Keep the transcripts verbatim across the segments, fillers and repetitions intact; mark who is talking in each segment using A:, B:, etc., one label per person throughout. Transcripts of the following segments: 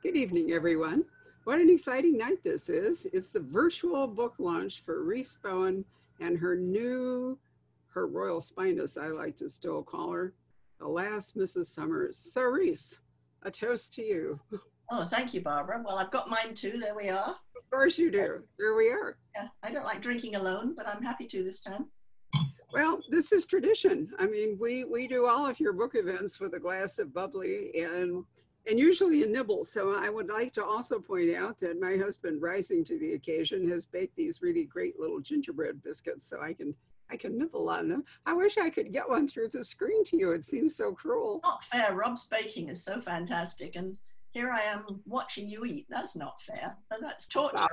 A: Good evening, everyone. What an exciting night this is. It's the virtual book launch for Reese Bowen and her new, her Royal Spinus, I like to still call her, Alas, Missus Summers. So, Reese, a toast to you.
B: Oh, thank you, Barbara. Well, I've got mine too. There we are.
A: Of course you do. Here we are.
B: Yeah, I don't like drinking alone, but I'm happy to this time.
A: Well, this is tradition. I mean, we we do all of your book events with a glass of bubbly and and usually a nibble. So I would like to also point out that my husband, rising to the occasion, has baked these really great little gingerbread biscuits, so I can I can nibble on them. I wish I could get one through the screen to you. It seems so cruel.
B: Not fair. Rob's baking is so fantastic, and here I am watching you eat. That's not fair. That's torture.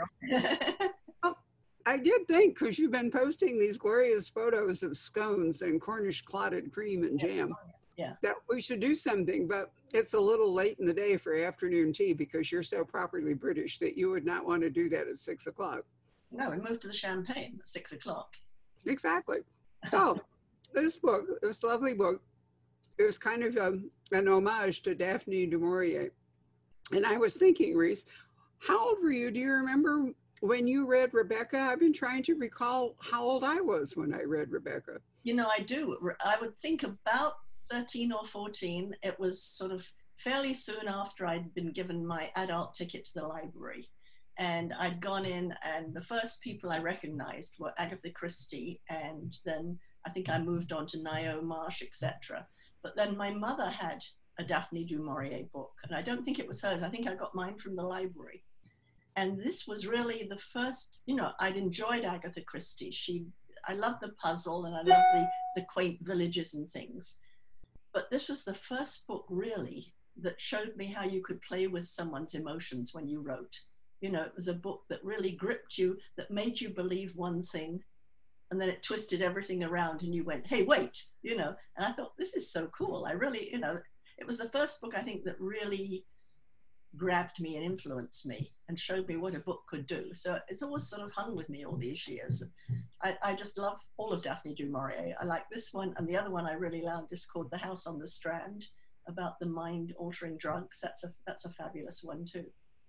A: Well, I did think, because you've been posting these glorious photos of scones and Cornish clotted cream and jam,
B: yeah,
A: that we should do something, but it's a little late in the day for afternoon tea because you're so properly British that you would not want to do that at six o'clock.
B: No, we moved to the champagne at six o'clock.
A: Exactly. So this book, this lovely book, it was kind of a, an homage to Daphne du Maurier. And I was thinking, Reese, how old were you? Do you remember when you read Rebecca? I've been trying to recall how old I was when I read Rebecca.
B: You know, I do. I would think about thirteen or fourteen. It was sort of fairly soon after I'd been given my adult ticket to the library. And I'd gone in, and the first people I recognized were Agatha Christie, and then I think I moved on to Ngaio Marsh, et cetera. But then my mother had a Daphne du Maurier book, and I don't think it was hers. I think I got mine from the library. And this was really the first, you know, I'd enjoyed Agatha Christie. She, I loved the puzzle, and I loved the, the quaint villages and things. But this was the first book, really, that showed me how you could play with someone's emotions when you wrote. You know, it was a book that really gripped you, that made you believe one thing, and then it twisted everything around, and you went, hey, wait, you know. And I thought, this is so cool. I really, you know, it was the first book, I think, that really grabbed me and influenced me and showed me what a book could do. So it's always sort of hung with me all these years. I, I just love all of Daphne du Maurier. I like this one, and the other one I really loved is called The House on the Strand, about the mind-altering drugs. That's a, that's a fabulous one too.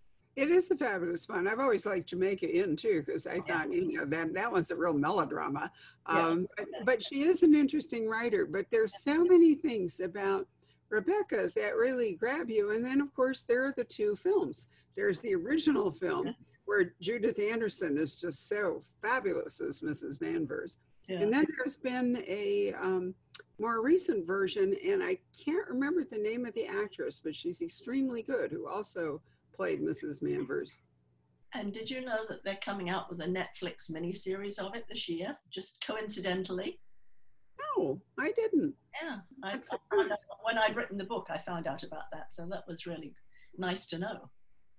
A: It is a fabulous one. I've always liked Jamaica Inn too, because I thought, you know, that, that one's a real melodrama. Um, yeah. but, but she is an interesting writer, but there's so many things about Rebecca that really grab you. And then, of course, there are the two films. There's the original film where Judith Anderson is just so fabulous as Missus Manvers. Yeah. And then there's been a um, more recent version, and I can't remember the name of the actress, but she's extremely good, who also played Missus Manvers.
B: And did you know that they're coming out with a Netflix miniseries of it this year, just coincidentally?
A: No, I didn't.
B: Yeah, I, I found out, when I'd written the book, I found out about that. So that was really nice to know.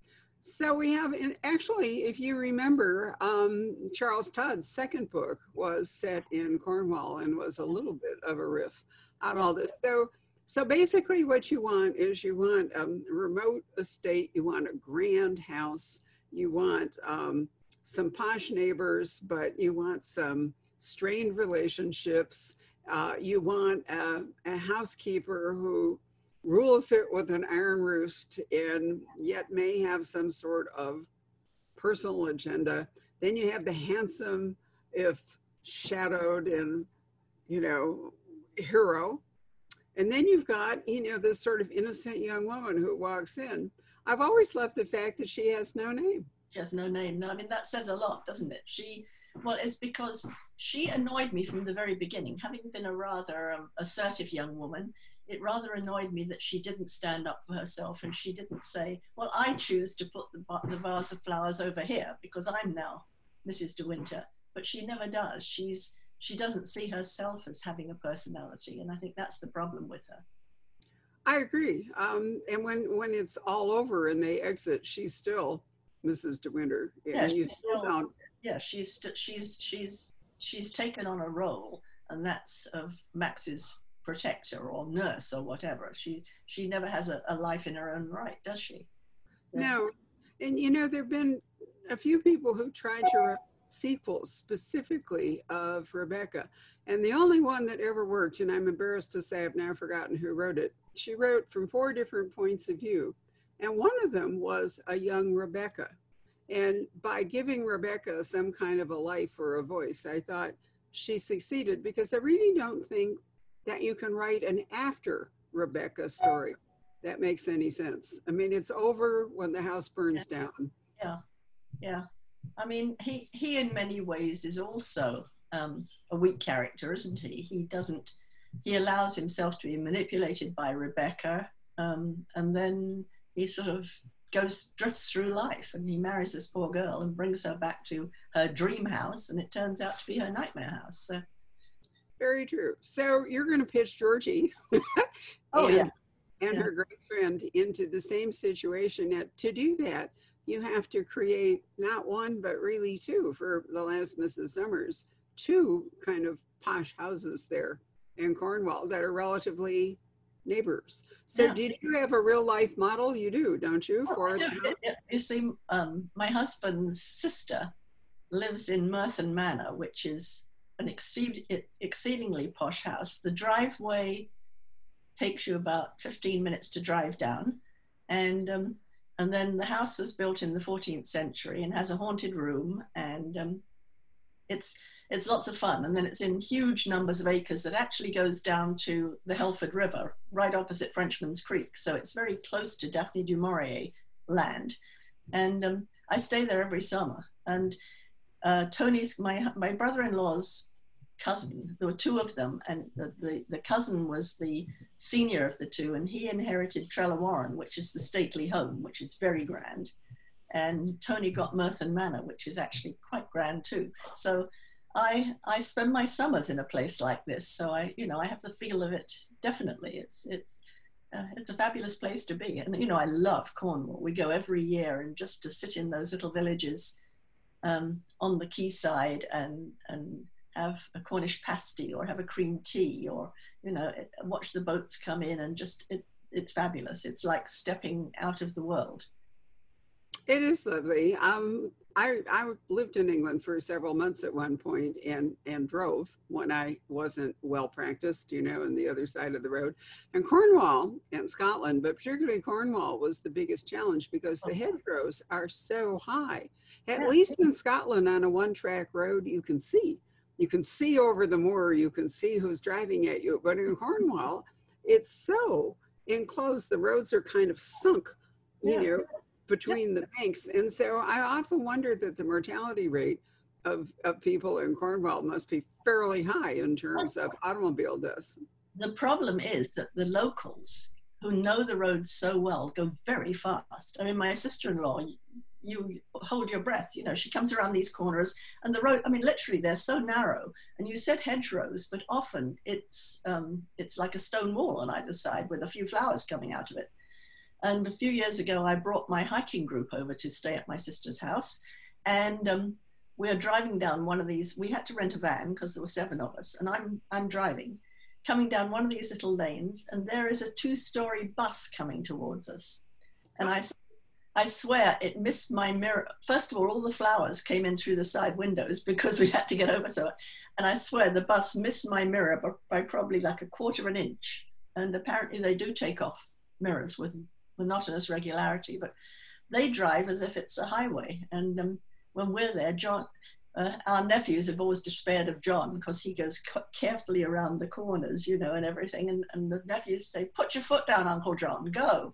A: So we have, and actually, if you remember, um, Charles Todd's second book was set in Cornwall and was a little bit of a riff on all this. So, so basically what you want is you want a remote estate, you want a grand house, you want um, some posh neighbors, but you want some strained relationships. Uh, you want a, a housekeeper who rules it with an iron roost and yet may have some sort of personal agenda. Then you have the handsome, if shadowed and, you know, hero. And then you've got, you know, this sort of innocent young woman who walks in. I've always loved the fact that she has no name.
B: She has no name. No, I mean, that says a lot, doesn't it? She, well, it's because she annoyed me from the very beginning. Having been a rather um, assertive young woman, it rather annoyed me that she didn't stand up for herself, and she didn't say, well, I choose to put the, the vase of flowers over here because I'm now Missus De Winter. But she never does. She's, she doesn't see herself as having a personality, and I think that's the problem with her.
A: I agree. Um, and when, when it's all over and they exit, she's still Missus De Winter.
B: Yeah,
A: and you
B: she's
A: still
B: still,
A: don't.
B: Yeah, she's, she's, she's, she's taken on a role, and that's of Max's protector or nurse or whatever. She she never has a, a life in her own right, does she?
A: Yeah. No. And you know, there have been a few people who tried to write sequels specifically of Rebecca, and the only one that ever worked, and I'm embarrassed to say I've now forgotten who wrote it, she wrote from four different points of view. And one of them was a young Rebecca. And by giving Rebecca some kind of a life or a voice, I thought she succeeded, because I really don't think that you can write an after Rebecca story that makes any sense. I mean, it's over when the house burns down.
B: Yeah, yeah. I mean, he, he in many ways is also um, a weak character, isn't he? He doesn't, he allows himself to be manipulated by Rebecca, um, and then he sort of goes, drifts through life, and he marries this poor girl and brings her back to her dream house, and it turns out to be her nightmare house. So.
A: Very true. So you're going to pitch Georgie
B: oh,
A: and,
B: yeah.
A: and
B: yeah.
A: her great friend into the same situation. Now, to do that, you have to create not one, but really two, for The Last Missus Summers, two kind of posh houses there in Cornwall that are relatively neighbors. So
B: yeah.
A: did you have a real life model? You do, don't you?
B: Oh,
A: for
B: I do. You see, um, my husband's sister lives in Merton Manor, which is an exceed, exceedingly posh house. The driveway takes you about fifteen minutes to drive down. And, um, and then the house was built in the fourteenth century and has a haunted room, and um, it's, it's lots of fun. And then it's in huge numbers of acres that actually goes down to the Helford River, right opposite Frenchman's Creek. So it's very close to Daphne du Maurier land. And um, I stay there every summer. And uh, Tony's, my, my brother-in-law's cousin, there were two of them, and the, the, the cousin was the senior of the two, and he inherited Trellawarren, which is the stately home, which is very grand. And Tony got Merton Manor, which is actually quite grand too. So I, I spend my summers in a place like this. So I, you know, I have the feel of it. Definitely. It's, it's, uh, it's a fabulous place to be. And, you know, I love Cornwall. We go every year, and just to sit in those little villages um, on the quayside and, and have a Cornish pasty or have a cream tea, or, you know, watch the boats come in, and just, it, it's fabulous. It's like stepping out of the world.
A: It is lovely. Um, I, I lived in England for several months at one point, and, and drove when I wasn't well practiced, you know, on the other side of the road. And Cornwall and Scotland, but particularly Cornwall, was the biggest challenge because the hedgerows are so high. At
B: Yeah.
A: least in Scotland, on a one-track road, you can see. You can see over the moor, you can see who's driving at you. But in Cornwall, it's so enclosed, the roads are kind of sunk, you
B: Yeah.
A: know, between the banks. And so I often wonder that the mortality rate of, of people in Cornwall must be fairly high in terms of automobile deaths.
B: The problem is that the locals who know the roads so well go very fast. I mean, my sister-in-law, you hold your breath, you know, she comes around these corners, and the road, I mean, literally they're so narrow, and you said hedgerows, but often it's, um, it's like a stone wall on either side with a few flowers coming out of it. And a few years ago, I brought my hiking group over to stay at my sister's house. And um, we are driving down one of these, we had to rent a van because there were seven of us, and I'm, I'm driving, coming down one of these little lanes, and there is a two-story bus coming towards us. And I, I swear it missed my mirror. First of all, all the flowers came in through the side windows because we had to get over so it. And I swear the bus missed my mirror by, by probably like a quarter of an inch. And apparently they do take off mirrors with monotonous regularity, but they drive as if it's a highway. And um, when we're there, John, uh, our nephews have always despaired of John because he goes carefully around the corners, you know, and everything. And, and the nephews say, "Put your foot down, Uncle John, go."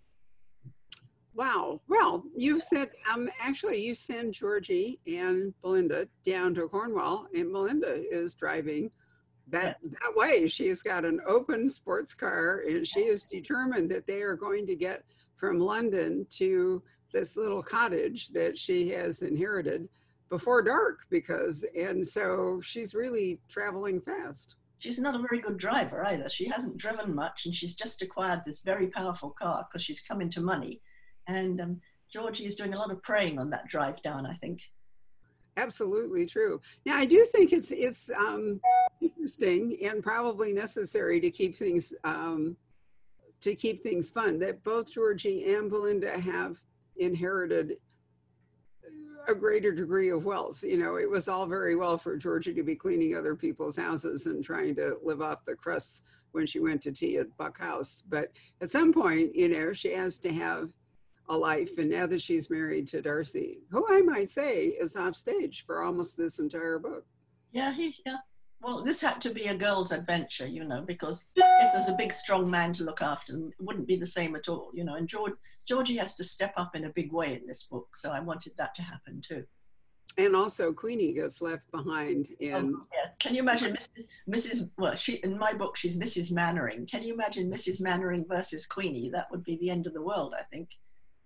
A: Wow. Well, you said, um, actually you send Georgie and Belinda down to Cornwall, and Belinda is driving that, yeah. that way. She's got an open sports car, and she is determined that they are going to get from London to this little cottage that she has inherited before dark, because, and so she's really traveling fast.
B: She's not a very good driver either. She hasn't driven much, and she's just acquired this very powerful car because she's come into money. And um, Georgie is doing a lot of praying on that drive down, I think.
A: Absolutely true. Now, I do think it's it's um, interesting and probably necessary to keep things um, to keep things fun, that both Georgie and Belinda have inherited a greater degree of wealth. You know, it was all very well for Georgie to be cleaning other people's houses and trying to live off the crusts when she went to tea at Buck House, but at some point, you know, she has to have a life. And now that she's married to Darcy, who I might say is off stage for almost this entire book.
B: Yeah, he, yeah. Well, this had to be a girl's adventure, you know, because if there's a big, strong man to look after them, it wouldn't be the same at all, you know. And George, Georgie has to step up in a big way in this book, so I wanted that to happen too.
A: And also Queenie gets left behind in...
B: Oh, yeah. Can you imagine Missus Missus Well, she, in my book, she's Missus Mannering. Can you imagine Missus Mannering versus Queenie? That would be the end of the world, I think.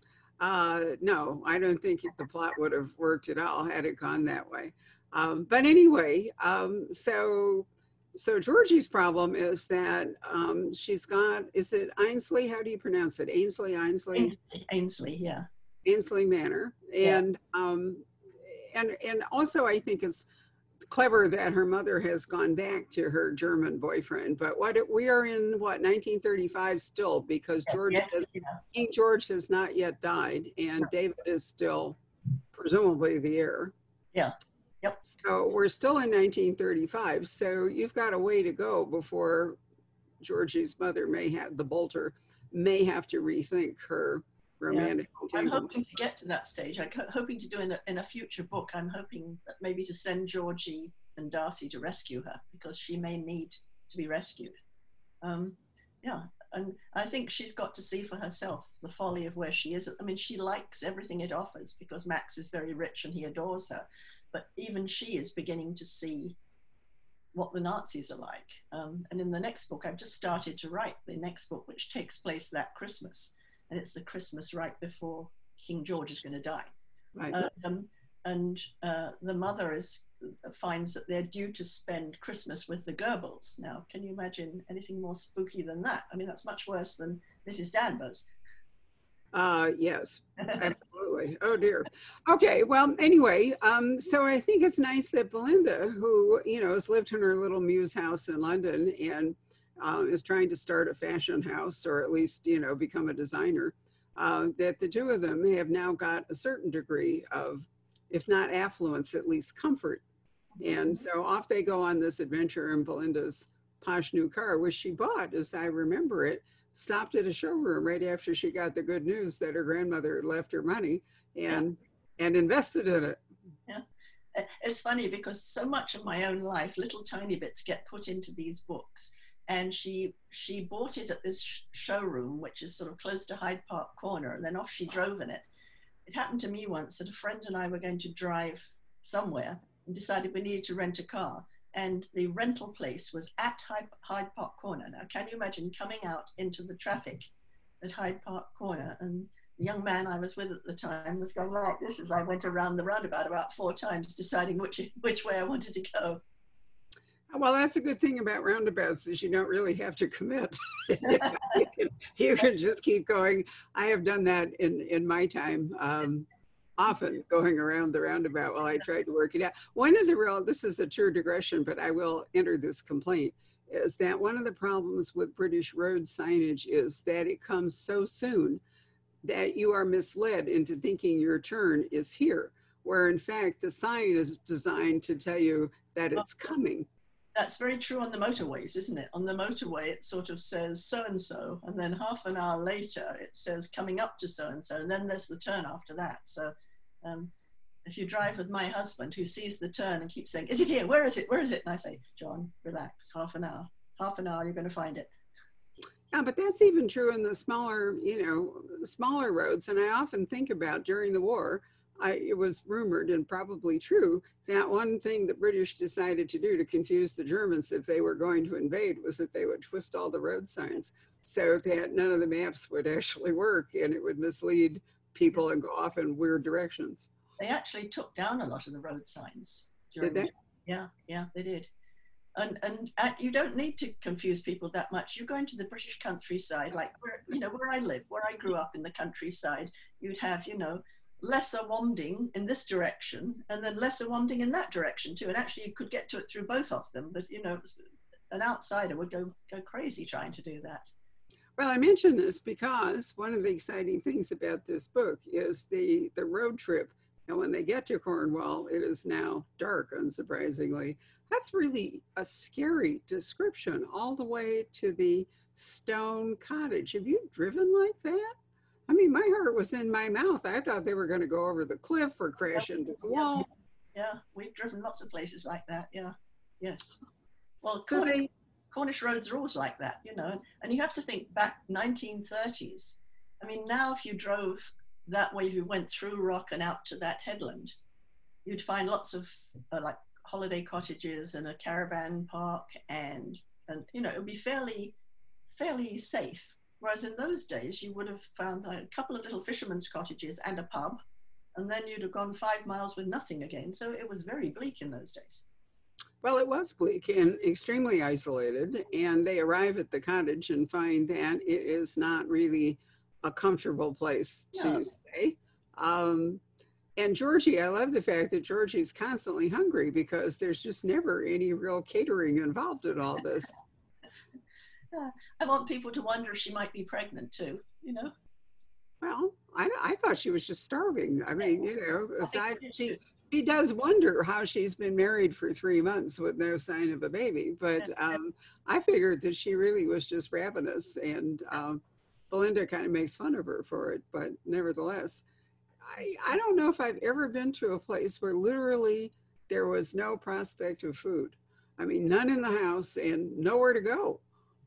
A: Uh, no, I don't think the plot would have worked at all had it gone that way. Um, but anyway, um, so so Georgie's problem is that um, she's got, is it Ainsley? How do you pronounce it? Ainsley, Ainsley?
B: Ainsley, yeah.
A: Ainsley Manor. And, yeah. um, and, and also I think it's clever that her mother has gone back to her German boyfriend. But what it, we are in, what, nineteen thirty-five still, because George yeah, has, yeah. King George has not yet died, and David is still presumably the heir.
B: Yeah. Yep.
A: So we're still in nineteen thirty-five. So you've got a way to go before Georgie's mother may have, the Bolter, may have to rethink her romantic
B: yeah. I'm hoping to get to that stage. I'm hoping to do in a, in a future book. I'm hoping that maybe to send Georgie and Darcy to rescue her, because she may need to be rescued. Um, yeah. And I think she's got to see for herself the folly of where she is. I mean, she likes everything it offers because Max is very rich and he adores her. But even she is beginning to see what the Nazis are like. Um, and in the next book, I've just started to write the next book, which takes place that Christmas. And it's the Christmas right before King George is going to die.
A: Right.
B: Um, and uh, the mother is finds that they're due to spend Christmas with the Goebbels. Now, can you imagine anything more spooky than that? I mean, that's much worse than Missus Danvers.
A: Uh, yes, absolutely. Oh dear. Okay. Well, anyway, um, so I think it's nice that Belinda, who, you know, has lived in her little muse house in London and um, is trying to start a fashion house, or at least, you know, become a designer, uh, that the two of them have now got a certain degree of, if not affluence, at least comfort. And so off they go on this adventure in Belinda's posh new car, which she bought, as I remember it, stopped at a showroom right after she got the good news that her grandmother had left her money and yeah. and invested in it.
B: Yeah, it's funny because so much of my own life, little tiny bits get put into these books. And she she bought it at this sh showroom, which is sort of close to Hyde Park Corner, and then off she drove in it. It happened to me once that a friend and I were going to drive somewhere and decided we needed to rent a car. And the rental place was at Hyde Park Corner. Now, can you imagine coming out into the traffic at Hyde Park Corner? And the young man I was with at the time was going like this as I went around the roundabout about four times, deciding which, which way I wanted to go.
A: Well, that's a good thing about roundabouts is you don't really have to commit. you, can, you can just keep going. I have done that in, in my time. Um, often going around the roundabout while I tried to work it out. One of the real, this is a true digression, but I will enter this complaint, is that one of the problems with British road signage is that it comes so soon that you are misled into thinking your turn is here, where in fact the sign is designed to tell you that it's coming.
B: That's very true on the motorways, isn't it? On the motorway, it sort of says so-and-so, and then half an hour later, it says coming up to so-and-so, and then there's the turn after that. So um, if you drive with my husband, who sees the turn and keeps saying, is it here? Where is it? Where is it? And I say, John, relax, half an hour. Half an hour, you're going to find it.
A: Yeah, but that's even true in the smaller, you know, smaller roads. And I often think about during the war, I, it was rumored and probably true that one thing the British decided to do to confuse the Germans if they were going to invade was that they would twist all the road signs so that none of the maps would actually work and it would mislead people and go off in weird directions.
B: They actually took down a lot of the road signs. Did
A: they?
B: Yeah, yeah, they did. And, and uh, you don't need to confuse people that much. You go into the British countryside, like where, you know, where I live, where I grew up in the countryside, you'd have, you know, lesser Wanding in this direction and then lesser Wanding in that direction too. And actually you could get to it through both of them, but you know, an outsider would go, go crazy trying to do that.
A: Well, I mention this because one of the exciting things about this book is the, the road trip. And when they get to Cornwall, it is now dark, unsurprisingly. That's really a scary description all the way to the stone cottage. Have you driven like that? I mean, my heart was in my mouth. I thought they were going to go over the cliff or crash into the
B: Yeah,
A: wall.
B: yeah, we've driven lots of places like that. Yeah, yes. Well,
A: So
B: Cornish,
A: they,
B: Cornish roads are always like that, you know. And you have to think back nineteen thirties. I mean, now if you drove that way, if you went through Rock and out to that headland, you'd find lots of uh, like holiday cottages and a caravan park, and and you know it would be fairly fairly safe. Whereas in those days, you would have found a couple of little fishermen's cottages and a pub, and then you'd have gone five miles with nothing again. So it was very bleak in those days.
A: well, it was bleak and extremely isolated. And they arrive at the cottage and find that it is not really a comfortable place to
B: No.
A: stay. Um, and Georgie, I love the fact that Georgie's constantly hungry because there's just never any real catering involved in all this.
B: Yeah. I want people to wonder if she might be pregnant too, you know?
A: Well, I, I thought she was just starving. I mean, you know,
B: I think
A: aside,
B: it is
A: she,
B: too.
A: she does wonder how she's been married for three months with no sign of a baby. But um, I figured that she really was just ravenous. And um, Belinda kind of makes fun of her for it. But nevertheless, I, I don't know if I've ever been to a place where literally there was no prospect of food. I mean, none in the house and nowhere to go.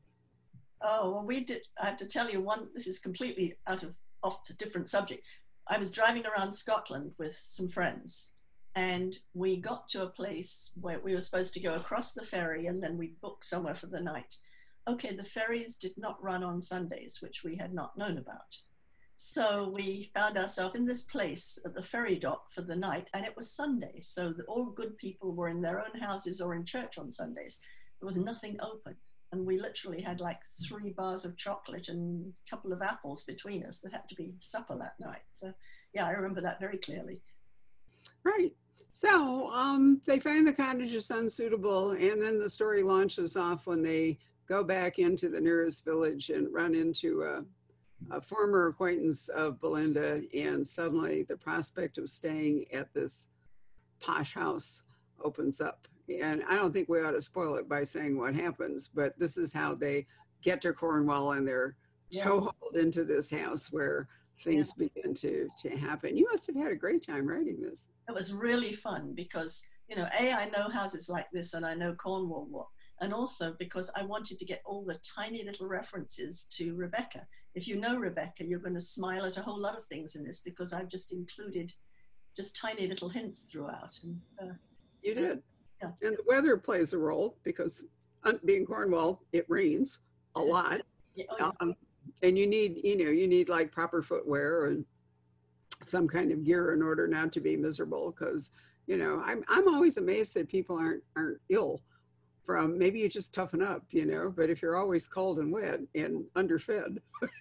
B: Oh, well, we did. I have to tell you one, this is completely out of off a different subject. I was driving around Scotland with some friends, and we got to a place where we were supposed to go across the ferry and then we booked somewhere for the night. Okay, the ferries did not run on Sundays, which we had not known about. So we found ourselves in this place at the ferry dock for the night, and it was Sunday. So the, all good people were in their own houses or in church on Sundays. There was nothing open. And we literally had like three bars of chocolate and a couple of apples between us that had to be supper that night. So yeah, I remember that very clearly.
A: Right. So um, they find the cottage is unsuitable, and then the story launches off when they go back into the nearest village and run into a, a former acquaintance of Belinda, and suddenly the prospect of staying at this posh house opens up. And I don't think we ought to spoil it by saying what happens, but this is how they get to Cornwall and they're
B: Yeah.
A: toehold into this house where things yeah. begin to, to happen. You must have had a great time writing this.
B: It was really fun because, you know, A, I know houses like this and I know Cornwall well, and also because I wanted to get all the tiny little references to Rebecca. If you know Rebecca, you're going to smile at a whole lot of things in this because I've just included just tiny little hints throughout. And uh,
A: you did.
B: Yeah.
A: And the weather plays a role because being Cornwall, it rains a lot.
B: Yeah. Oh, yeah.
A: Um, and you need, you know, you need like proper footwear and some kind of gear in order not to be miserable. Because, you know, I'm I'm always amazed that people aren't aren't ill from, maybe you just toughen up, you know, but if you're always cold and wet and underfed.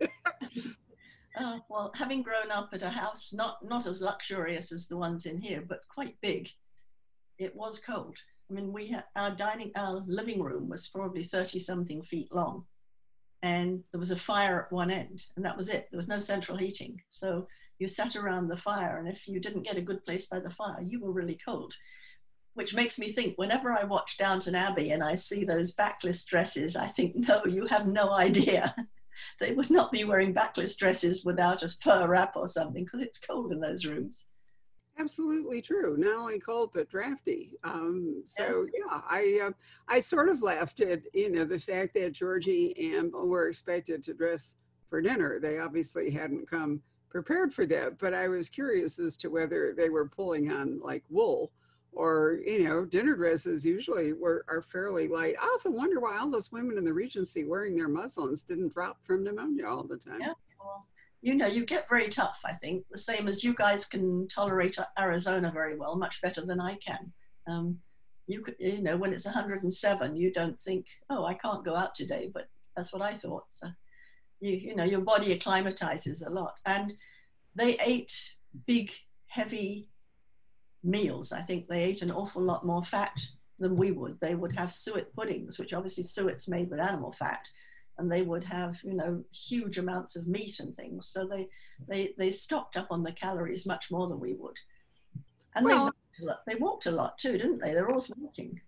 B: uh, well, having grown up at a house not not as luxurious as the ones in here, but quite big, it was cold. I mean, we had our dining, our living room was probably thirty something feet long, and there was a fire at one end, and that was it. There was no central heating. So you sat around the fire, and if you didn't get a good place by the fire, you were really cold, which makes me think whenever I watch Downton Abbey and I see those backless dresses, I think, no, you have no idea. They would not be wearing backless dresses without a fur wrap or something because it's cold in those rooms.
A: Absolutely true. Not only cold, but drafty. Um, so yeah, I uh, I sort of laughed at, you know, the fact that Georgie and Bill were expected to dress for dinner. They obviously hadn't come prepared for that, but I was curious as to whether they were pulling on like wool or, you know, dinner dresses usually were are fairly light. I often wonder why all those women in the Regency wearing their muslins didn't drop from pneumonia all the time.
B: Yeah, well, you know, you get very tough, I think, the same as you guys can tolerate Arizona very well, much better than I can. Um, you could, you know, when it's one hundred seven, you don't think, oh, I can't go out today, but that's what I thought. So, you, you know, your body acclimatizes a lot. And they ate big, heavy meals. I think they ate an awful lot more fat than we would. They would have suet puddings, which obviously suet's made with animal fat. And they would have, you know, huge amounts of meat and things. So they they they stocked up on the calories much more than we would. And well, they, they walked a lot too, didn't they? They're always walking.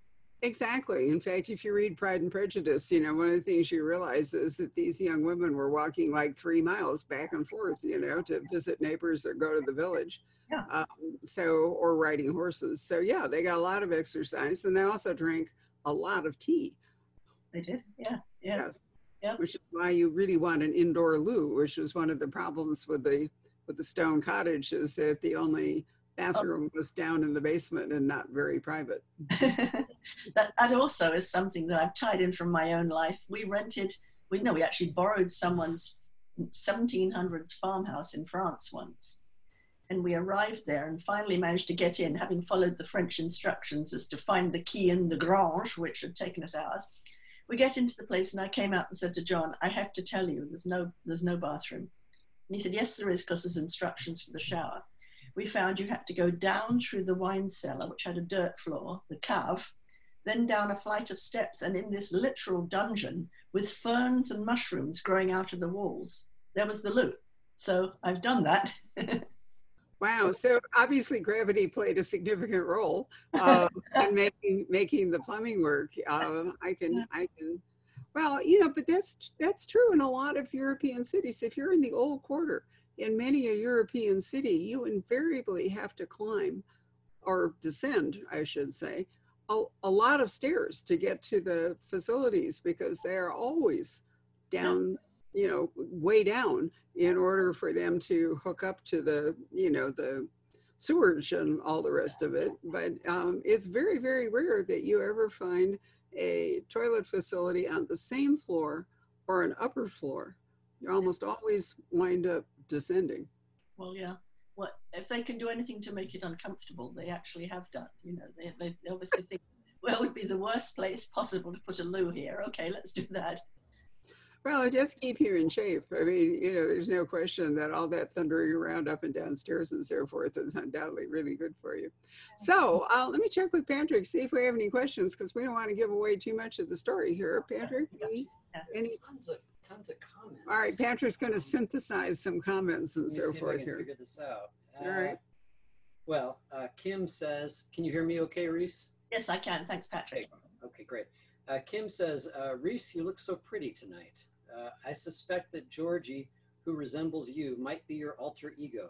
A: Exactly. In fact, if you read Pride and Prejudice, you know, one of the things you realize is that these young women were walking like three miles back and forth, you know, to visit neighbors or go to the village.
B: Yeah,
A: Um, so, or riding horses. So, yeah, they got a lot of exercise, and they also drank a lot of tea.
B: they did. Yeah, yeah,
A: Yes,
B: yeah.
A: which is why you really want an indoor loo, which was one of the problems with the with the stone cottage, is that the only
B: Oh.
A: bathroom was down in the basement and not very private.
B: that, that also is something that I've tied in from my own life. We rented, we know we actually borrowed someone's seventeen hundreds farmhouse in France once. And we arrived there and finally managed to get in, having followed the French instructions as to find the key in the grange, which had taken us hours. We get into the place and I came out and said to John, I have to tell you, there's no, there's no bathroom. And he said, yes, there is, because there's instructions for the shower. We found you had to go down through the wine cellar, which had a dirt floor, the cave, then down a flight of steps, and in this literal dungeon with ferns and mushrooms growing out of the walls, there was the loo. So I've done that.
A: Wow. So obviously gravity played a significant role uh, in making making the plumbing work. Uh, I can I can. Well, you know, but that's that's true in a lot of European cities. If you're in the old quarter, in many a European city, you invariably have to climb or descend, I should say, a, a lot of stairs to get to the facilities because they are always down, you know, way down in order for them to hook up to the, you know, the sewage and all the rest of it. But um, it's very, very rare that you ever find a toilet facility on the same floor or an upper floor. You almost always wind up descending.
B: Well, yeah. What if they can do anything to make it uncomfortable? They actually have done. You know, they, they obviously think, well, it would be the worst place possible to put a loo here. Okay, let's do that.
A: Well, it does keep you in shape. I mean, you know, there's no question that all that thundering around up and down stairs and so forth is undoubtedly really good for you. So uh, let me check with Patrick, see if we have any questions, because we don't want to give away too much of the story here. Patrick, any? any?
C: Tons of, tons of comments.
A: All right, Patrick's going to synthesize some comments and
C: Let me
A: so
C: see
A: forth
C: if I can
A: here.
C: figure this out.
A: All right.
C: Uh, well, uh, Kim says, can you hear me okay, Reese?
B: Yes, I can. Thanks, Patrick.
C: Okay, great. Uh, Kim says, uh, Reese, you look so pretty tonight. Uh, I suspect that Georgie, who resembles you, might be your alter ego.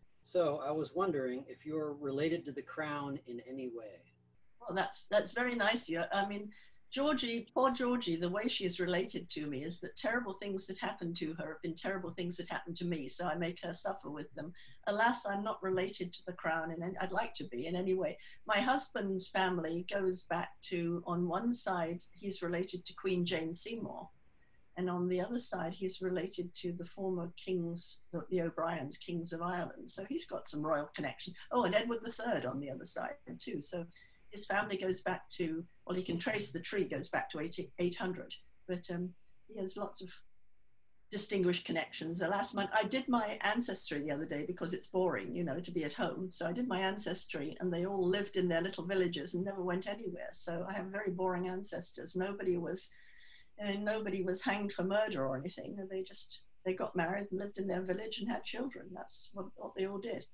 C: So I was wondering if you're related to the crown in any way.
B: Well, that's that's very nice. You. I mean, Georgie, poor Georgie, the way she is related to me is that terrible things that happened to her have been terrible things that happened to me. So I make her suffer with them. Alas, I'm not related to the crown, and I'd like to be in any way. My husband's family goes back to, on one side, he's related to Queen Jane Seymour. And on the other side, he's related to the former kings, the, the O'Briens, kings of Ireland. So he's got some royal connection. Oh, and Edward the Third on the other side too. So his family goes back to, well, he can trace the tree, goes back to eight hundred. But um, he has lots of distinguished connections. The last month, I did my ancestry the other day because it's boring, you know, to be at home. So I did my ancestry and they all lived in their little villages and never went anywhere. So I have very boring ancestors. Nobody was... and nobody was hanged for murder or anything. They just, they got married and lived in their village and had children. That's what, what they all did.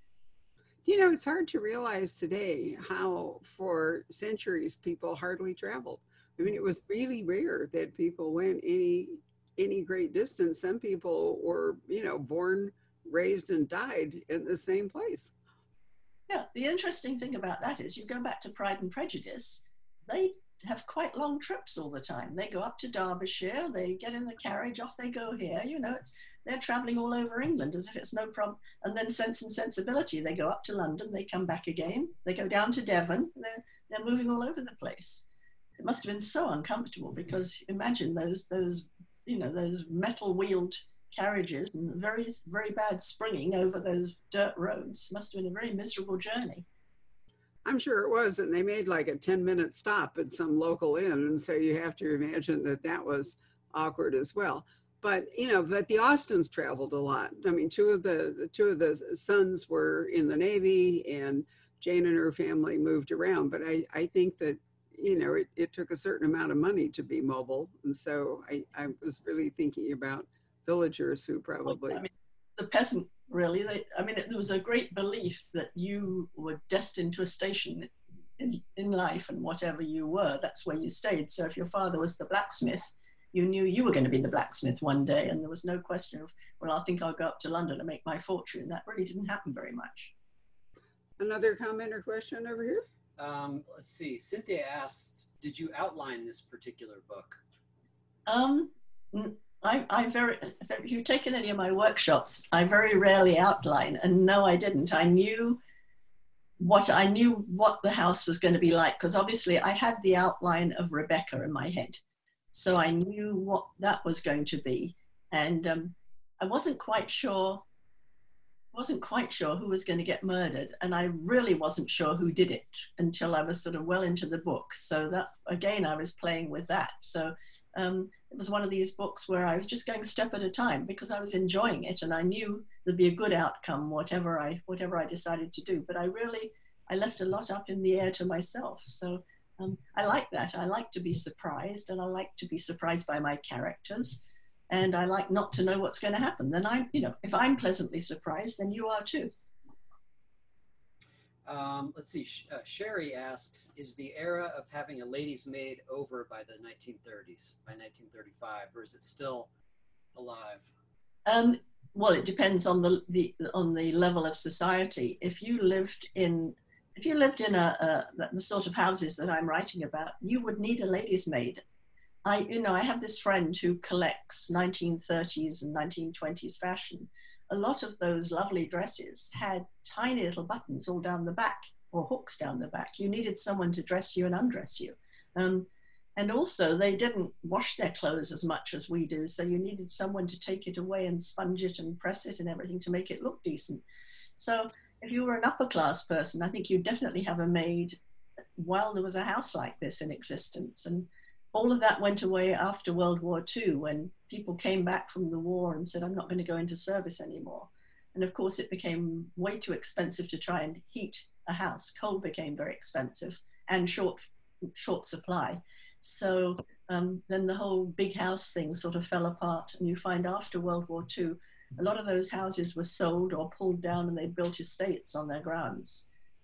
A: You know, it's hard to realize today how for centuries people hardly traveled. I mean, it was really rare that people went any any great distance. Some people were, you know, born, raised, and died in the same place.
B: Yeah, the interesting thing about that is you go back to Pride and Prejudice, they have quite long trips all the time. They go up to Derbyshire, they get in the carriage, off they go here. You know, it's they're traveling all over England as if it's no problem. And then Sense and Sensibility, they go up to London, they come back again, they go down to Devon, they're, they're moving all over the place. It must have been so uncomfortable because imagine those, those, you know, those metal wheeled carriages and very, very bad springing over those dirt roads. Must have been a very miserable journey.
A: I'm sure it was, and they made like a ten minute stop at some local inn. And so you have to imagine that that was awkward as well. But, you know, but the Austins traveled a lot. I mean, two of the, the two of the sons were in the Navy and Jane and her family moved around. But I, I think that, you know, it, it took a certain amount of money to be mobile. And so I, I was really thinking about villagers who probably...
B: I mean, the peasant, really, they, I mean, it, there was a great belief that you were destined to a station in, in life, and whatever you were, that's where you stayed. So if your father was the blacksmith, you knew you were going to be the blacksmith one day, and there was no question of, well, I think I'll go up to London and make my fortune. That really didn't happen very much.
A: Another comment or question over here?
C: Um, let's see. Cynthia asked, did you outline this particular book?
B: Um, I, I very, if you've taken any of my workshops, I very rarely outline, and no, I didn't. I knew what I knew what the house was going to be like, because obviously I had the outline of Rebecca in my head. So I knew what that was going to be. And um, I wasn't quite sure, wasn't quite sure who was going to get murdered. And I really wasn't sure who did it until I was sort of well into the book. So that, again, I was playing with that. So um, it was one of these books where I was just going step at a time, because I was enjoying it and I knew there'd be a good outcome, whatever I, whatever I decided to do. But I really, I left a lot up in the air to myself. So Um, I like that. I like to be surprised, and I like to be surprised by my characters, and I like not to know what's going to happen. Then I, you know, if I'm pleasantly surprised, then you are too.
C: Um, let's see. Uh, Sherry asks, is the era of having a lady's maid over by the nineteen thirties, by nineteen thirty-five, or is it still alive?
B: Um, well, it depends on the, the on the level of society. If you lived in If you lived in a, a, the sort of houses that I'm writing about, you would need a lady's maid. I, you know, I have this friend who collects nineteen thirties and nineteen twenties fashion. A lot of those lovely dresses had tiny little buttons all down the back, or hooks down the back. You needed someone to dress you and undress you. Um, and also, they didn't wash their clothes as much as we do, so you needed someone to take it away and sponge it and press it and everything to make it look decent. So if you were an upper class person, I think you'd definitely have a maid while there was a house like this in existence. And all of that went away after World War Two, when people came back from the war and said, I'm not going to go into service anymore. And of course, it became way too expensive to try and heat a house. Coal became very expensive and short, short supply. So um, then the whole big house thing sort of fell apart. And you find after World War Two, a lot of those houses were sold or pulled down, and they built estates on their grounds.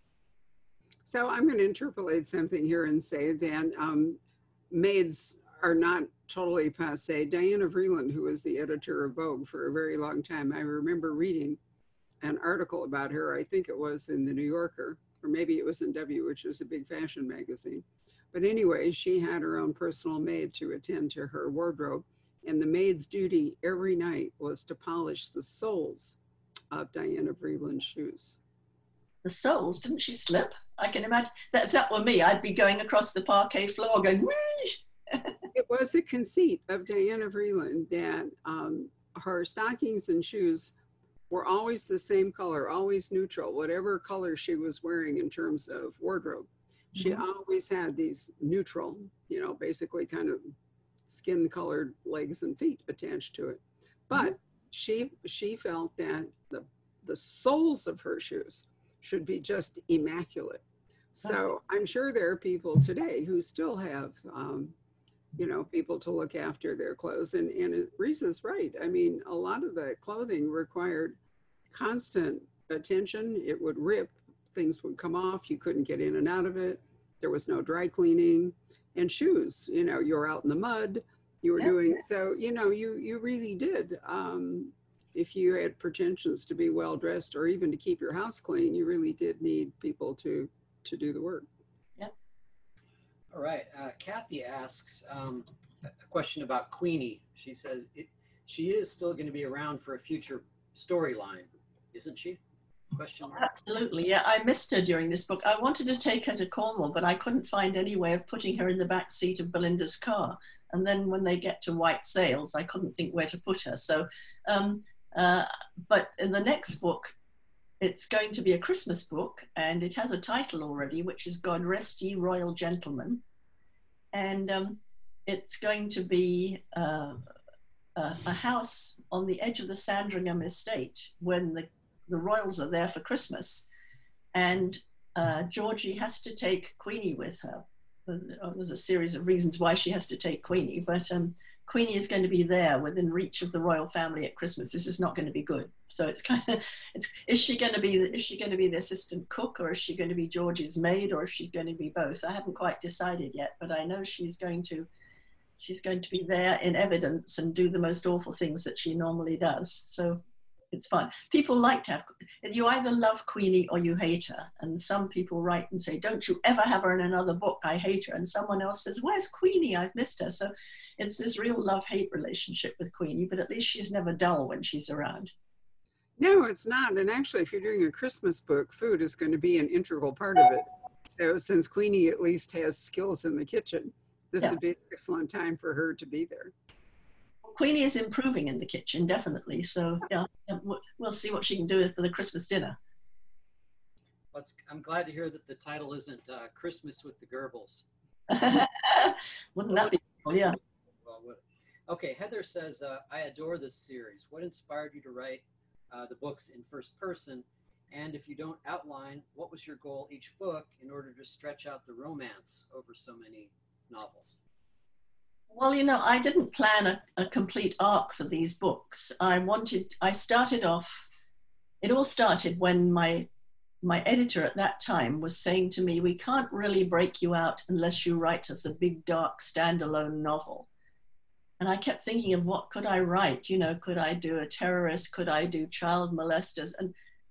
A: So I'm going to interpolate something here and say that um, maids are not totally passé. Diana Vreeland, who was the editor of Vogue for a very long time, I remember reading an article about her. I think it was in the New Yorker, or maybe it was in W, which was a big fashion magazine. But anyway, she had her own personal maid to attend to her wardrobe. And the maid's duty every night was to polish the soles of Diana Vreeland's shoes.
B: The soles? Didn't she slip? I can imagine that if that were me, I'd be going across the parquet floor going, whee!
A: It was a conceit of Diana Vreeland that um, her stockings and shoes were always the same color, always neutral, whatever color she was wearing in terms of wardrobe. She mm-hmm. always had these neutral, you know, basically kind of skin colored legs and feet attached to it. But mm-hmm. she she felt that the the soles of her shoes should be just immaculate. So I'm sure there are people today who still have um, you know, people to look after their clothes. And, and Risa's right. I mean, a lot of the clothing required constant attention. It would rip, things would come off, you couldn't get in and out of it. There was no dry cleaning. And shoes, you know, you're out in the mud, you were yeah. doing, so, you know, you, you really did. Um, if you had pretensions to be well-dressed or even to keep your house clean, you really did need people to, to do the work.
B: Yep.
C: All right, uh, Kathy asks um, a question about Queenie. She says, it, she is still going to be around for a future storyline, isn't she? Question mark.
B: Absolutely, yeah. I missed her during this book. I wanted to take her to Cornwall, but I couldn't find any way of putting her in the back seat of Belinda's car. And then when they get to White Sails, I couldn't think where to put her. So, um, uh, but in the next book, it's going to be a Christmas book, and it has a title already, which is God Rest Ye Royal Gentlemen. And um, it's going to be uh, a, a house on the edge of the Sandringham estate when the the royals are there for Christmas, and uh, Georgie has to take Queenie with her. There's a series of reasons why she has to take Queenie, but um, Queenie is going to be there within reach of the royal family at Christmas. This is not going to be good. So it's kind of, it's, is she going to be, is she going to be the assistant cook, or is she going to be George's maid, or is she going to be both? I haven't quite decided yet, but I know she's going to, she's going to be there in evidence and do the most awful things that she normally does. So it's fun. People like to have, you either love Queenie or you hate her. And some people write and say, don't you ever have her in another book, I hate her. And someone else says, where's Queenie, I've missed her. So it's this real love-hate relationship with Queenie, but at least she's never dull when she's around.
A: No, it's not. And actually, if you're doing a Christmas book, food is going to be an integral part of it. So since Queenie at least has skills in the kitchen, this yeah. would be an excellent time for her to be there.
B: Queenie is improving in the kitchen, definitely. So yeah, we'll see what she can do for the Christmas dinner.
C: Let's, I'm glad to hear that the title isn't uh, Christmas with the Goebbels.
B: Wouldn't that be cool? Yeah.
C: Well, okay, Heather says, uh, I adore this series. What inspired you to write uh, the books in first person? And if you don't outline, what was your goal each book in order to stretch out the romance over so many novels?
B: Well, you know, I didn't plan a, a complete arc for these books. I wanted, I started off, it all started when my, my editor at that time was saying to me, we can't really break you out unless you write us a big, dark, standalone novel. And I kept thinking of what could I write? You know, could I do a terrorist? Could I do child molesters? And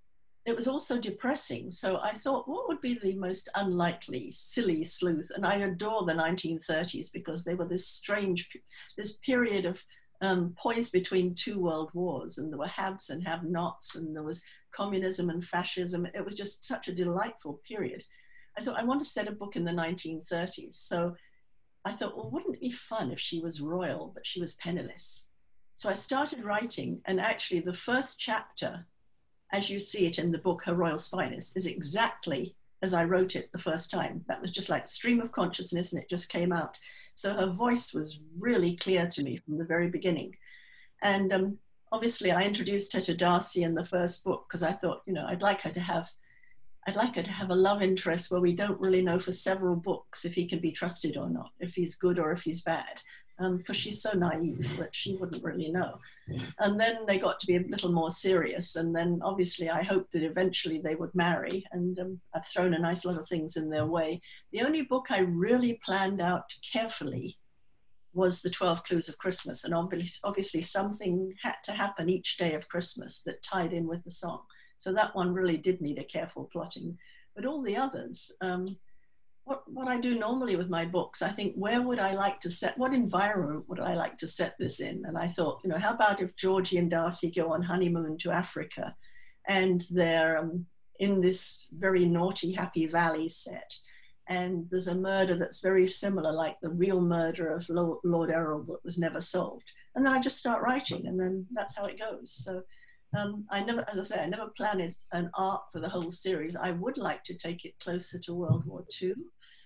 B: it was also depressing. So I thought, what would be the most unlikely, silly sleuth? And I adore the nineteen thirties because they were this strange, this period of um, poised between two world wars, and there were haves and have-nots, and there was communism and fascism. It was just such a delightful period. I thought, I want to set a book in the nineteen thirties. So I thought, well, wouldn't it be fun if she was royal, but she was penniless? So I started writing, and actually the first chapter, as you see it in the book, Her Royal Spyness, is exactly as I wrote it the first time. That was just like stream of consciousness, and it just came out. So her voice was really clear to me from the very beginning. And um, obviously I introduced her to Darcy in the first book because I thought, you know, I'd like her to have, I'd like her to have a love interest where we don't really know for several books if he can be trusted or not, if he's good or if he's bad. Um, because she's so naive that she wouldn't really know. And then they got to be a little more serious. And then obviously I hoped that eventually they would marry. And um, I've thrown a nice lot of things in their way. The only book I really planned out carefully was The twelve Clues of Christmas. And obviously, obviously something had to happen each day of Christmas that tied in with the song. So that one really did need a careful plotting. But all the others, um, What, what I do normally with my books, I think, where would I like to set, what environment would I like to set this in? And I thought, you know, how about if Georgie and Darcy go on honeymoon to Africa and they're um, in this very naughty Happy Valley set, and there's a murder that's very similar, like the real murder of Lord, Lord Errol that was never solved. And then I just start writing, and then that's how it goes. So um, I never, as I say, I never planned an arc for the whole series. I would like to take it closer to World War Two.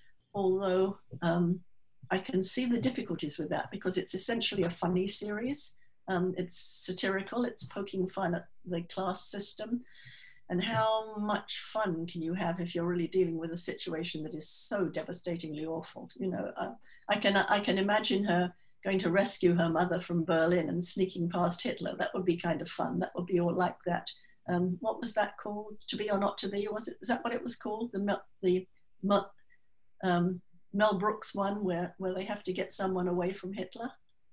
B: Although um, I can see the difficulties with that because it's essentially a funny series. Um, it's satirical, it's poking fun at the class system. And how much fun can you have if you're really dealing with a situation that is so devastatingly awful? You know, uh, I can, I can imagine her going to rescue her mother from Berlin and sneaking past Hitler. That would be kind of fun. That would be all like that. Um, what was that called? To Be or Not to Be? Was it? Is that what it was called? The, the, Um, Mel Brooks one where, where they have to get someone away from Hitler?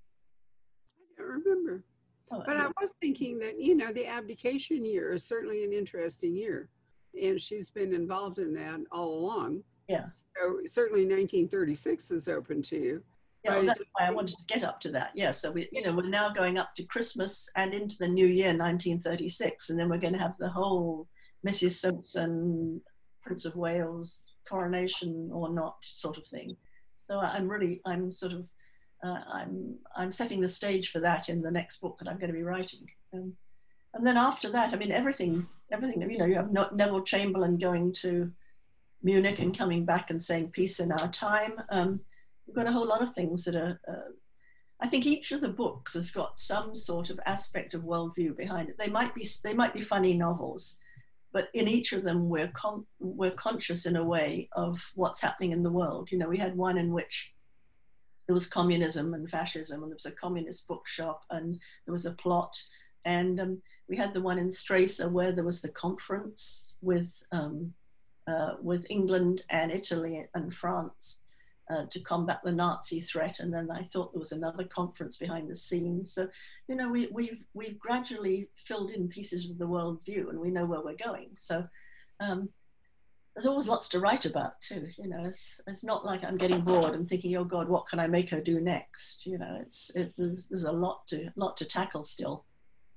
A: I don't remember. Oh, but I, I was thinking that, you know, the abdication year is certainly an interesting year. And she's been involved in that all along.
B: Yeah.
A: So certainly nineteen thirty-six is open to you.
B: Yeah, well, that's why I wanted to get up to that. Yeah, so we, you know, we're now going up to Christmas and into the new year, nineteen thirty-six. And then we're going to have the whole Missus Simpson, Prince of Wales, coronation or not sort of thing. So I'm really, I'm sort of, uh, I'm I'm setting the stage for that in the next book that I'm going to be writing. Um, and then after that, I mean, everything, everything, you know, you have Neville Chamberlain going to Munich and coming back and saying peace in our time. Um, we've got a whole lot of things that are, uh, I think each of the books has got some sort of aspect of worldview behind it. They might be, they might be funny novels, but in each of them, we're, con we're conscious in a way of what's happening in the world. You know, we had one in which there was communism and fascism, and there was a communist bookshop, and there was a plot. And um, we had the one in Stresa where there was the conference with, um, uh, with England and Italy and France uh, to combat the Nazi threat. And then I thought there was another conference behind the scenes. So, you know, we, we've, we've gradually filled in pieces of the worldview, and we know where we're going. So um, there's always lots to write about too. You know, it's, it's not like I'm getting bored and thinking, oh God, what can I make her do next? You know, it's, it, there's, there's a lot to, lot to tackle still.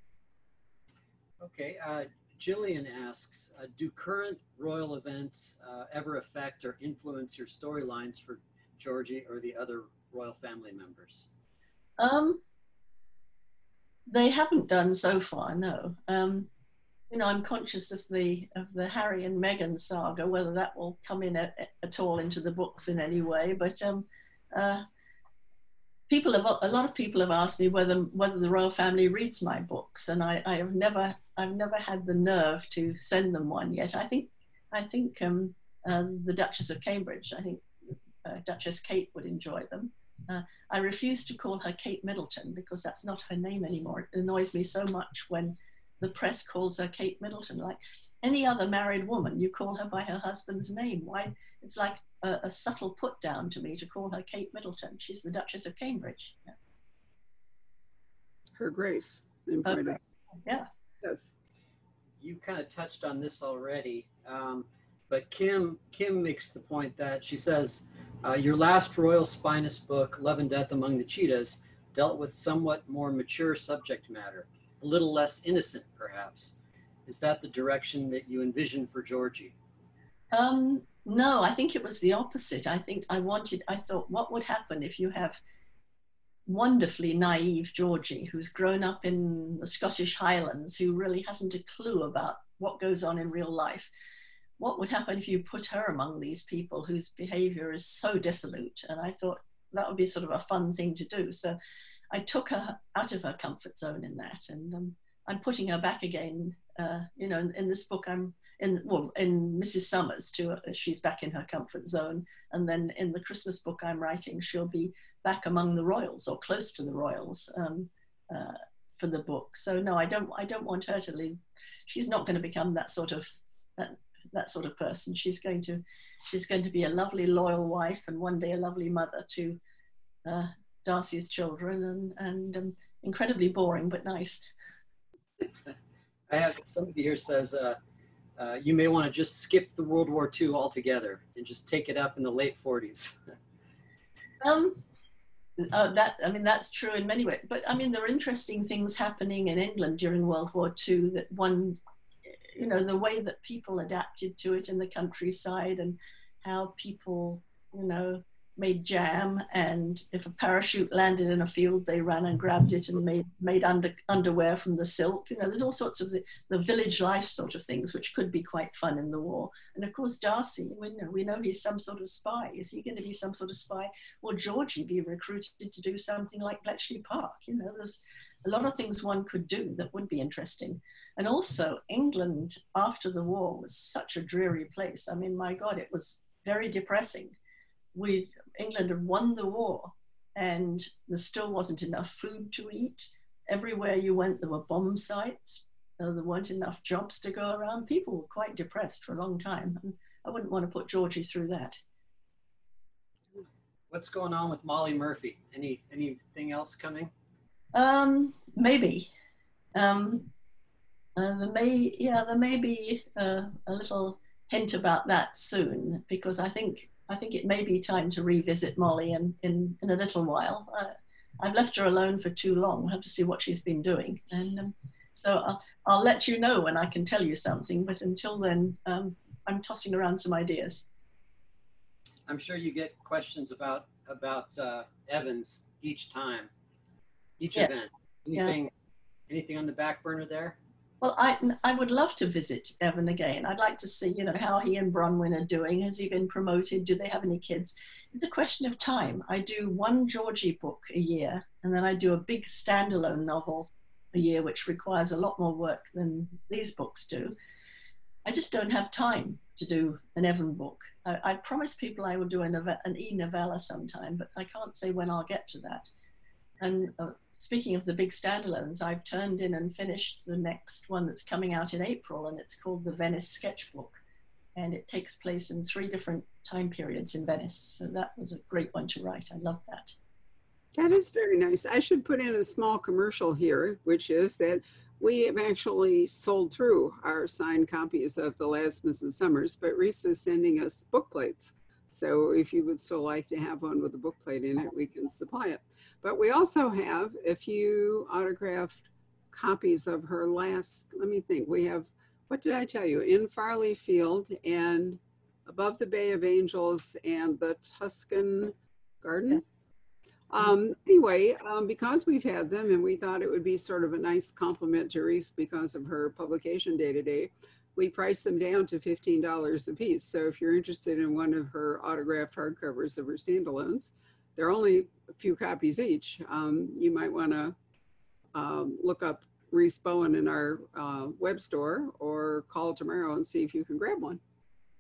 C: Okay, uh, Jillian asks, uh, do current royal events uh, ever affect or influence your storylines for Georgie or the other royal family members?
B: Um, they haven't done so far, no. Um, you know, I'm conscious of the of the Harry and Meghan saga, whether that will come in a, at all into the books in any way. But um, uh, people have, a lot of people have asked me whether whether the royal family reads my books, and I, I have never I've never had the nerve to send them one yet. I think I think um, uh, the Duchess of Cambridge, I think uh, Duchess Kate would enjoy them. Uh, I refuse to call her Kate Middleton because that's not her name anymore. It annoys me so much when the press calls her Kate Middleton. Like any other married woman, you call her by her husband's name. Why? It's like a, a subtle put down to me to call her Kate Middleton. She's the Duchess of Cambridge. Yeah.
A: Her Grace. In point
B: Okay.
A: of,
B: Yeah.
A: yes.
C: You kind of touched on this already, um, but Kim Kim makes the point that she says, uh, your last Royal Spinous book, Love and Death Among the Cheetahs, dealt with somewhat more mature subject matter, a little less innocent, perhaps. Is that the direction that you envision for Georgie?
B: Um, no, I think it was the opposite. I think I wanted, I thought, what would happen if you have wonderfully naive Georgie, who's grown up in the Scottish Highlands, who really hasn't a clue about what goes on in real life? What would happen if you put her among these people whose behavior is so dissolute? And I thought that would be sort of a fun thing to do. So I took her out of her comfort zone in that, and um, I'm putting her back again. Uh, you know, in, in this book, I'm in, well, in Missus Summers too, uh, she's back in her comfort zone. And then in the Christmas book I'm writing, she'll be back among the royals or close to the royals um, uh, for the book. So no, I don't, I don't want her to leave. She's not going to become that sort of, that, that sort of person. She's going to, she's going to be a lovely, loyal wife, and one day a lovely mother to uh, Darcy's children, and, and um, incredibly boring, but nice.
C: I have somebody here says, uh, uh, you may want to just skip the World War Two altogether and just take it up in the late forties.
B: um, uh, that, I mean, that's true in many ways, but I mean, there are interesting things happening in England during World War Two that one, you know, the way that people adapted to it in the countryside, and how people, you know, made jam, and if a parachute landed in a field, they ran and grabbed it and made made under, underwear from the silk. You know, there's all sorts of the, the village life sort of things which could be quite fun in the war. And of course, Darcy, we know, we know he's some sort of spy. Is he going to be some sort of spy? Will Georgie be recruited to do something like Bletchley Park? You know, there's a lot of things one could do that would be interesting. And also, England after the war was such a dreary place. I mean, my God, it was very depressing. We, England had won the war, and there still wasn't enough food to eat. Everywhere you went, there were bomb sites. There weren't enough jobs to go around. People were quite depressed for a long time, and I wouldn't want to put Georgie through that.
C: What's going on with Molly Murphy? Any anything else coming?
B: Um, maybe. Um, uh, there may, yeah, there may be uh, a little hint about that soon, because I think I think it may be time to revisit Molly in, in, in a little while. Uh, I've left her alone for too long. I'll have to see what she's been doing. And um, so I'll, I'll let you know when I can tell you something. But until then, um, I'm tossing around some ideas.
C: I'm sure you get questions about, about uh, Evans each time, each
B: Yeah.
C: event. Anything,
B: Yeah.
C: anything on the back burner there?
B: Well, I, I would love to visit Evan again. I'd like to see, you know, how he and Bronwyn are doing. Has he been promoted? Do they have any kids? It's a question of time. I do one Georgie book a year, and then I do a big standalone novel a year, which requires a lot more work than these books do. I just don't have time to do an Evan book. I, I promised people I would do a nove- an e-novella sometime, but I can't say when I'll get to that. And uh, speaking of the big standalones, I've turned in and finished the next one that's coming out in April, and it's called The Venice Sketchbook. And it takes place in three different time periods in Venice. So that was a great one to write. I love that.
A: That is very nice. I should put in a small commercial here, which is that we have actually sold through our signed copies of The Last Missus Summers, but Reese is sending us book plates. So if you would still like to have one with a book plate in it, we can supply it. But we also have a few autographed copies of her last, let me think, we have, what did I tell you? In Farley Field and Above the Bay of Angels and the Tuscan Garden. Um, anyway, um, because we've had them and we thought it would be sort of a nice compliment to Reese because of her publication day to day, we priced them down to fifteen dollars a piece. So if you're interested in one of her autographed hardcovers of her standalones, they're only a few copies each. Um, you might want to um, look up Reese Bowen in our uh, web store or call tomorrow and see if you can grab one.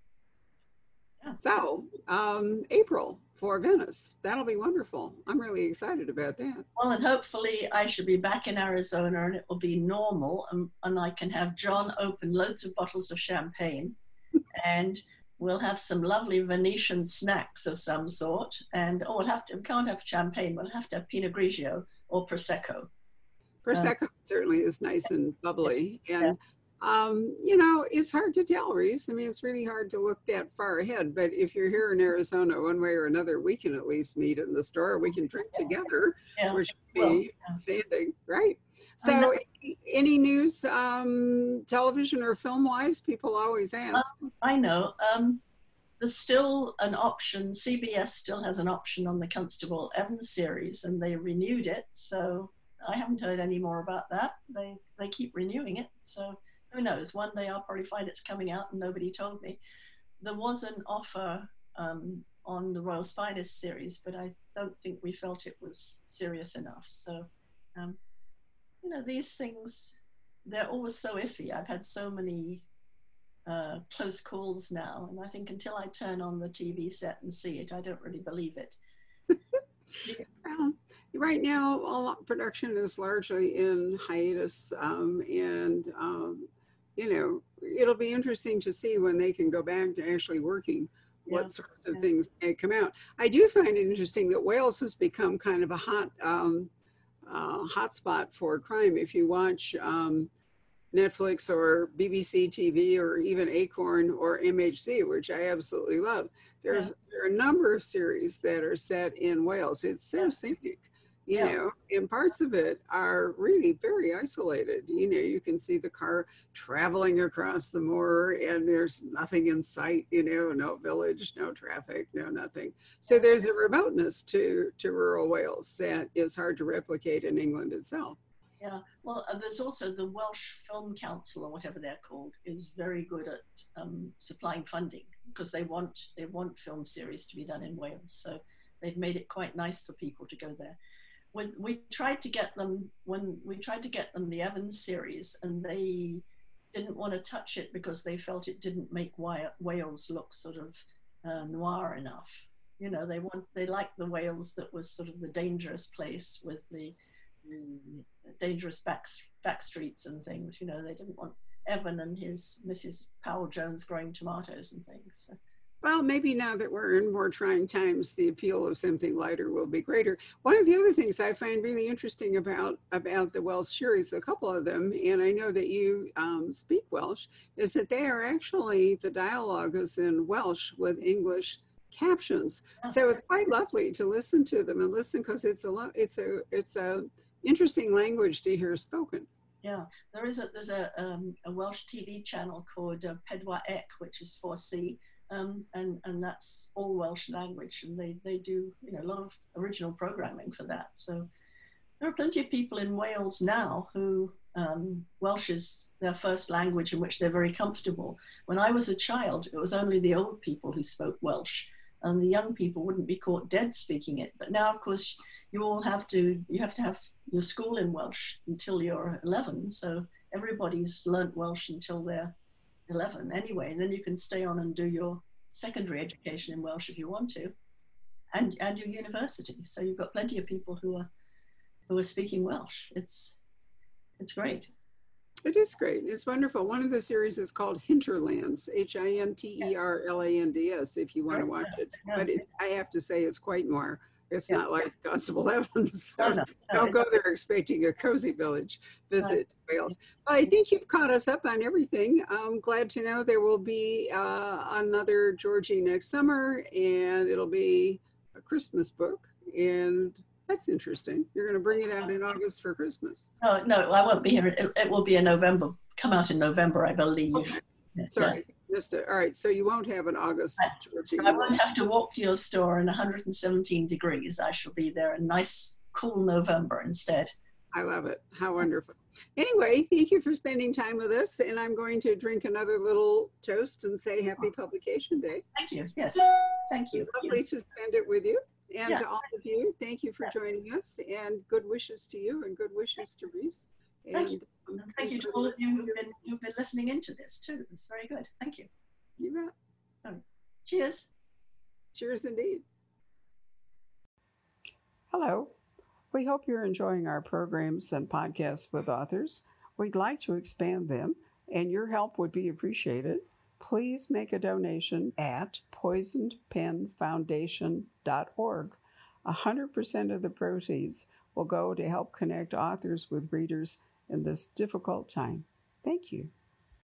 A: Yeah. So um, April for Venice, that'll be wonderful. I'm really excited about that.
B: Well, and hopefully I should be back in Arizona and it will be normal, and, and I can have John open loads of bottles of champagne and we'll have some lovely Venetian snacks of some sort. And oh, we'll have to, we can't have champagne, we'll have to have Pinot Grigio or Prosecco.
A: Prosecco uh, certainly is nice and bubbly. And, um, you know, it's hard to tell, Reese. I mean, it's really hard to look that far ahead. But if you're here in Arizona, one way or another, we can at least meet in the store. We can drink together, yeah. which would be well, yeah. outstanding, right? So any, any news, um, television or film-wise, people always ask.
B: Um, I know. Um, there's still an option. C B S still has an option on the Constable Evans series, and they renewed it. So I haven't heard any more about that. They they keep renewing it. So who knows? One day I'll probably find it's coming out and nobody told me. There was an offer um, on the Royal Finest series, but I don't think we felt it was serious enough. So, um, you know, these things, they're always so iffy. I've had so many uh, close calls now, and I think until I turn on the T V set and see it, I don't really believe it.
A: Well, right now, all production is largely in hiatus, um, and um, you know, it'll be interesting to see when they can go back to actually working, what yeah. sorts of yeah. things may come out. I do find it interesting that Wales has become kind of a hot um, uh, hotspot for crime. If you watch um, Netflix or B B C T V or even Acorn or M H C, which I absolutely love, there's yeah. there are a number of series that are set in Wales. It's so yeah. scenic. You yeah. know, and parts of it are really very isolated. You know, you can see the car traveling across the moor and there's nothing in sight, you know, no village, no traffic, no nothing. So there's a remoteness to, to rural Wales that is hard to replicate in England itself.
B: Yeah, well, uh, there's also the Welsh Film Council, or whatever they're called, is very good at um, supplying funding because they want, they want film series to be done in Wales. So they've made it quite nice for people to go there. When we tried to get them, when we tried to get them the Evans series, and they didn't want to touch it because they felt it didn't make Wales look sort of uh, noir enough. You know, they want, they liked the Wales that was sort of the dangerous place with the mm, dangerous back back streets and things. You know, they didn't want Evan and his Missus Powell Jones growing tomatoes and things. So.
A: Well, maybe now that we're in more trying times, the appeal of something lighter will be greater. One of the other things I find really interesting about, about the Welsh series, a couple of them, and I know that you um, speak Welsh, is that they are actually, the dialogue is in Welsh with English captions. So it's quite lovely to listen to them and listen because it's a, it's a, it's a interesting language to hear spoken.
B: Yeah, there is a, there's a, um, a Welsh T V channel called uh, Pedwar Ec, which is four C. Um, and, and that's all Welsh language, and they, they do, you know, a lot of original programming for that. So there are plenty of people in Wales now who um, Welsh is their first language in which they're very comfortable. When I was a child, it was only the old people who spoke Welsh, and the young people wouldn't be caught dead speaking it. But now, of course, you all have to, you have to have your school in Welsh until you're eleven. So everybody's learnt Welsh until they're eleven anyway, and then you can stay on and do your secondary education in Welsh if you want to, and and your university. So you've got plenty of people who are who are speaking Welsh. It's it's great.
A: It is great. It's wonderful. One of the series is called Hinterlands, H I N T E R L A N D S, if you want to watch it. But it, I have to say it's quite noir. It's yeah. not like Constable Evans. So no, no, no, don't go there expecting a cozy village visit to Wales. But I think you've caught us up on everything. I'm glad to know there will be uh, another Georgie next summer, and it'll be a Christmas book. And that's interesting. You're going to bring it out in August for Christmas.
B: No, no, I won't be here. It, it will be in November. Come out in November, I believe.
A: Okay. Sorry. Yeah. Missed it. All right, so you won't have an August, Georgie.
B: I won't have to walk to your store in one hundred seventeen degrees. I shall be there in nice, cool November instead.
A: I love it. How wonderful. Anyway, thank you for spending time with us, and I'm going to drink another little toast and say Happy Publication Day.
B: Thank you. Yes, thank you.
A: Lovely to spend it with you. And yeah. to all of you, thank you for yeah. joining us, and good wishes to you, and good wishes to Reese. And,
B: thank you. Um, thank you to all of you who've been, who've been listening into this too. It's very good. Thank you.
A: You bet.
B: Um, cheers.
A: Cheers indeed. Hello. We hope you're enjoying our programs and podcasts with authors. We'd like to expand them, and your help would be appreciated. Please make a donation at poisoned pen foundation dot org. one hundred percent of the proceeds will go to help connect authors with readers in this difficult time. Thank you.